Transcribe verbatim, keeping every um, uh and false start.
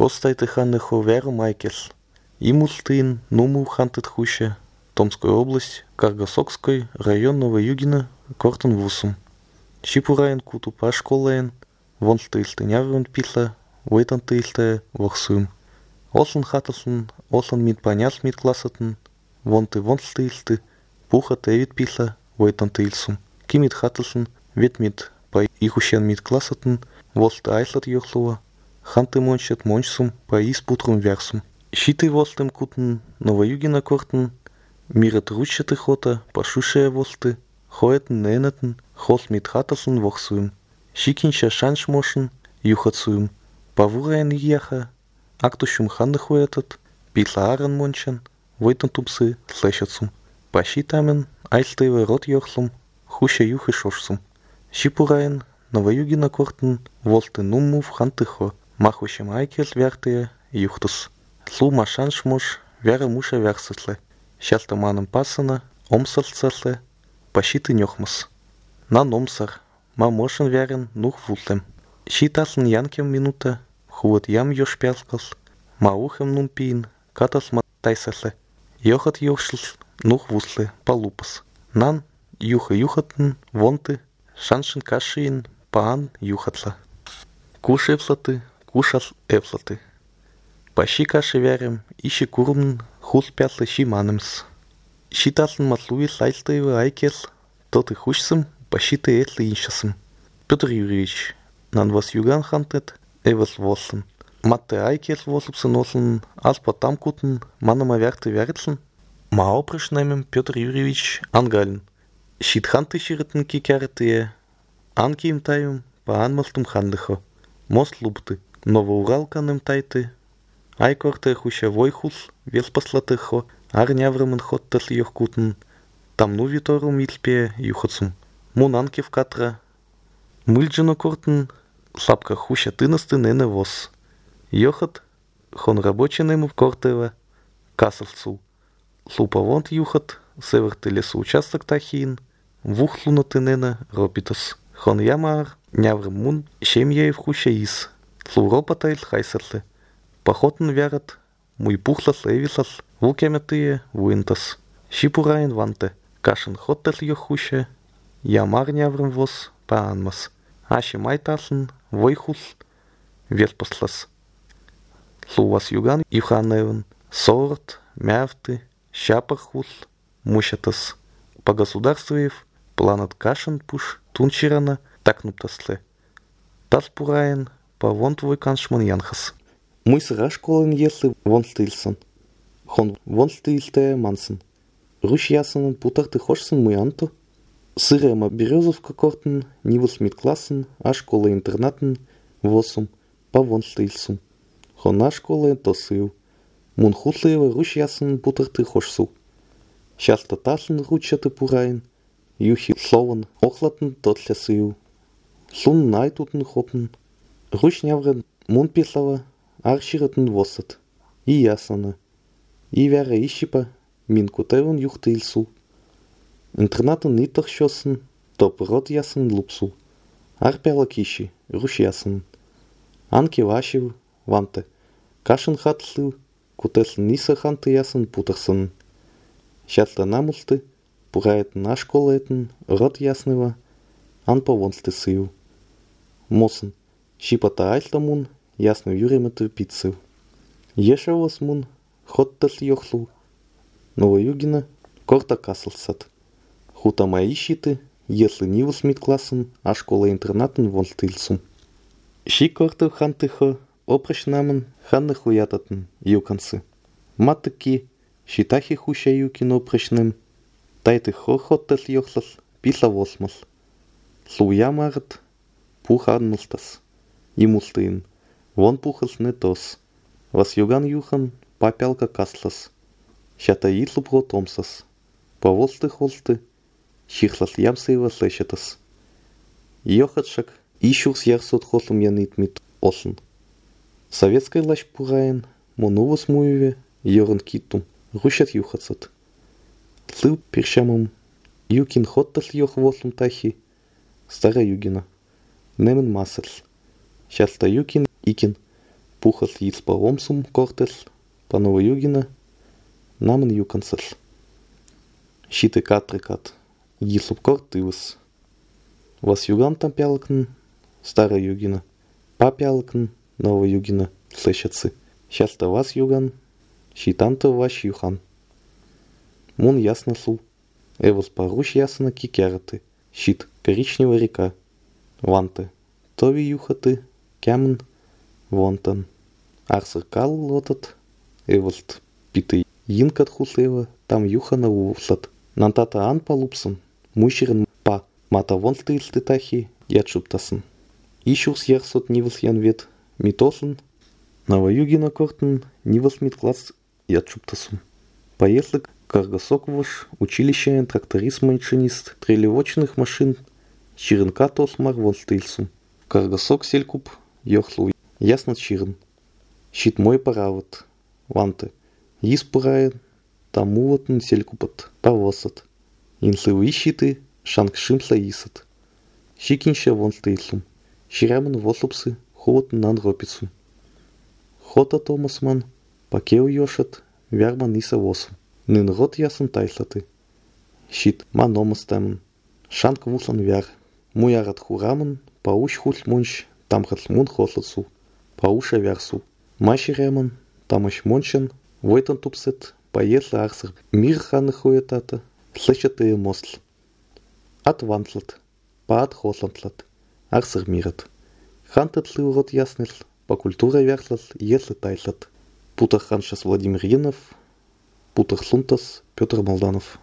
Костайте ханнехо веру Майкельс. Имултын, Нуму хантет хуще, Томская область, Каргасокской, район Новоюгина, Кортон Вусум. Шипураен куту пашколаен, вон стыльте няврун писла, вейтан тыльте вохсум. Ослан хатаслан, ослан мит паняс мит классатен, вон ты вон стыльте, пуха тевит писла, вейтан тыльсум. Кимит хатаслан, вет мит по ихущен мит классатен, волста айслат йохлова, ханты мончет мончсум по испутрум версум. Щиты волстым кутен, Новоюгина кортен, мират руччаты хота, пашушая волсты, хоетен ненетен, хос мит хатаслан вохсуем. Щикинча шанш мошен, юхацуем. Павураен яха, актушум ханны хуетат, писла аран мончен, войтан тупсы слэшатсум. Пащитамен, айлстывы рот йохлум, хуша юхы шошсум. Щипураен, Новоюгина кортен, волсты нуммув хантыхо, махущем айкес вертые, юхтус. Слу машанш мош, вяра муша версасле. Щаста маном пасана, омсалцасле, пащиты нёхмас. На номсар, ма мошен вярен нух вултем. Щитаслен янкем минута, хуот ям ёш пялкас, ма ухем нумпиин, катас ма тайсасле. Йохат ёшл, нух вусле, палупас. Нан, юха юхатн, вонты, шаншин кашиин, паан юхатла. Куш эвслаты, кушас эвслаты. Пащи каши вярем, ищи курмн, хул пятлы щи манемс. Щитаслен матлуи слайстаевы айкес, тот и хушсым, пащиты этлы иншасым. Петр Юрьевич, нан вас юган хантет, эвас вослен. Матте айкес вослупсын ослен, аз потам кутен, манама вярты вярцлен. Ма опрыш наймем Петр Юрьевич ангален. Щит ханты щирытын кикярытые, анки им тайым, па анмастым хандыхо. Мост лупты, Новоуралканым тайты, айкорте хуша войхус, веспаслатыхо, арняврымын хоттас йохкутен, там ну виторум ильпе юхацум. Мунанки в катра, мыльджино кортен, слабка хуша тынасты нене вос. Йохат, хон рабочий нему в кортева, касовцу. Слуповонт юхат, северты лесу участок тахин, вухлунаты нена ропитас. Хон ямар, няврым мун, шемьяев хуша ис. Слуропатайл хайсатле. Похотен вярат, муй пухлас эвисас, вулкемятые вуинтас. Щипураен ванте, кашен хоттас йохуще, ямар няврым вос паанмас. Аши майтаслен, войхус, веспаслас. Слувас юган юханевен, сорт, мявты, щапархус, мущатас. По государствуев, планат кашен пуш, тунчирана, такнуптасле. Таспураен, по вонтвой каншман янхас. Мой сыра школын если вон стыльсон. Хон вон стыльте мансен. Руш ясен путарты хошсен мой анто. Сырема березовка кортен, нивус мит классен, а школа интернатен, восум, по вон стыльсум. Хон а школа то сыл. Мун хутлеева руш ясен путарты хошсу. Щаста таслен ручаты пураен, юхи слован охлатен тотля сыл. Сун найтутен хопен. Руш няврен мун пислава, арширатен восат. И ясана. И вяра ищипа, мин кутевен юхты ильсу. Интернатен нитах шосен, топ рот ясен лупсу. Арпяла киши, руш ясен. Анки вашив, ванте. Кашен хатлы, кутесен ниса ханты ясен путарсен. Щаста намусты, пураетен на школаетен, рот яснева, ан повонсты сыю. Мосен. Щипата айлтамун, ясно юремето пиццев. Ешавас мун, хоттас йохлу. Новоюгина, корта каслсат. Хута маищиты, если нивус мит классен, а школа интернатен вон стыльсум. Щи кортов хантыхо, опрыш намен, ханны хуятатен, юкансы. Матыки, щитахи хуша юкин опрышнем. Тайты хо хоттас йохлас, писла восмас. Слуя марат, пуханнустас. Имустын. Вон пухас не тос. Вас юган юхан, папялка каслас. Щата итлу протомсас. Поволсты холсты, щихлас ямсыева слэшетас. Йохатшак, ищурс ярсот холум янит мит ослен. Советской лащ пураен, монувас муеве, йорен китум, рущат юхацат. Слыл першамам, юкин хоттас йох вослум тахи, стара югина. Немен масерс. Щаста юкин икин, пухас яиц по омсум кортес, по Новоюгина, наман юкансес. Щиты катрикат, яислуп корт ивас. Вас юган там пялкн, Старая Югина, па пялкн, Новая Югина, слышатся. Сейчас-то вас юган, щитан-то ваш юхан. Мун ясно су. Эвос паруш ясно кикяраты. Щит, коричневая река. Ванты, тови юхаты, кямен, вонтан. Арсер кал лотат, эвост питы йинкат хуслева, там юхана увслат. Нантата ан палупсан, мущерен па, мата вонсты илстытахи, ядшуптасын. Ищус ярсот нивас янвет, митосын, Новоюгина кортен, нивас миткласс ядшуптасун. Поеслык Каргасоковыш, училище тракторист-машинист, трелевочных машин, Чиренка тосмар вонстыльсун. Каргасок селькуп, йохлу, ясно чирен. Щит мой парават, ванты. Йис пураен, таму вотн селькупат, павосат. Инслывы щиты, шанг шимсла исат. Щикинща вонстыльсун. Щирямен вослупсы, хувотн нанропицун. Хота Томасман, пакеу йошат, вярман иса восум. Нын рот ясын тайслаты. Щит маномастамен. Шанг вуслан вяр. Муярат хурамен, пауш хуль мунш, там хатлмун хослацу. Пауша вярсу. Маширямен, тамаш мончен, войтан тупсет, поесла арсер. Мир ханы хуетата, слышатые мосл. От вантлат, па от хослантлат. Арсер мират. Хантат слыл рот яснел, по культура вярслас, если тайслат. Путах ханшас Владимир Янов, Путах Сунтас, Петр Молданов.